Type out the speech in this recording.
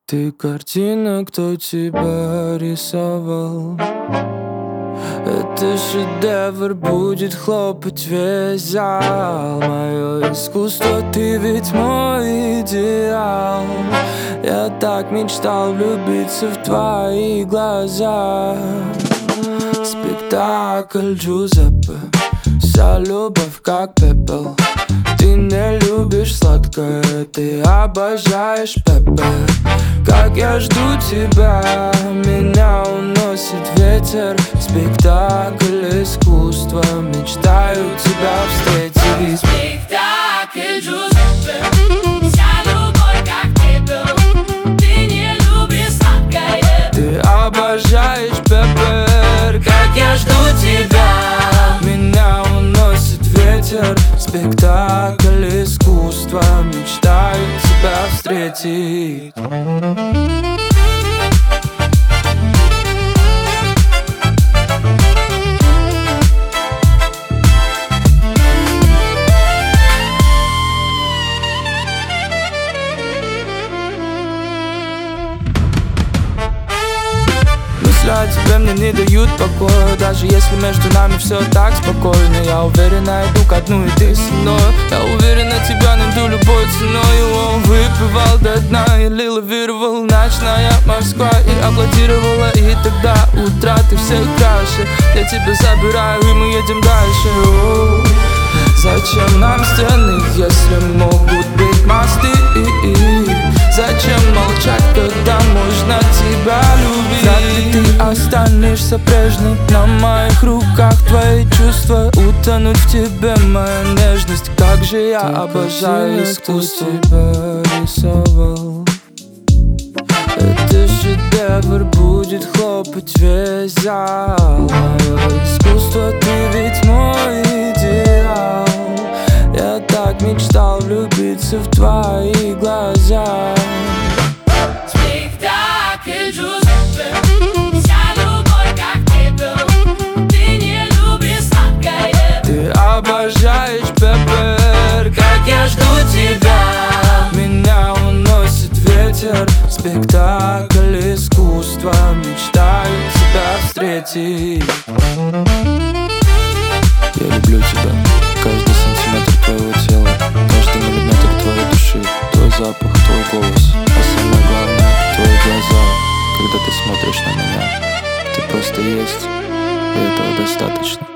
Ты картина, кто тебя рисовал? Это шедевр, будет хлопать весь зал. Мое искусство, ты ведь мой идеал. Я так мечтал влюбиться в твои глаза. Спектакль Джузеппе, вся любовь как пепел. Ты не любишь сладкое, ты обожаешь пепе. Как я жду тебя, меня уносит ветер. Спектакль искусства, мечтаю тебя встретить. Спектакль Джузеппе, вся любовь как пепел. Ты не любишь сладкое, ты обожаешь пепе. Как я жду тебя, меня уносит ветер. Спектакль искусства, мечтаю тебя встретить. Мысли о тебе мне не дают покоя. Даже если между нами все так спокойно, я уверенно иду ко дну, и ты со мной. Я уверенно тебя найду любой ценой. Он выпивал до дна или лавировал. Ночная Москва и аплодировала. И тогда утраты всех краше. Я тебя забираю, и мы едем дальше. Зачем нам стены, если могут быть мосты? Зачем молчать, когда можно тебя любить? Вряд ли ты останешься прежней. На моих руках твои чувства, утонуть в тебе моя нежность. Как же я обожаю искусство. Тебя рисовал. Это шедевр, будет хлопать весь зал. Искусство, ты ведь мой идеал. Я так мечтал влюбиться в твои глаза. спектакль Джузеппе, вся любовь как пепел. Ты не любишь сладкое, Ты обожаешь пепе. Как я жду тебя, меня уносит ветер. Спектакль искусства, мечтаю тебя встретить. Я люблю тебя, каждый сантиметр твоего тела, каждый миллиметр твоей души, твой запах, твой голос, а самое главное, твои глаза. Когда ты смотришь на меня, ты просто есть, и этого достаточно.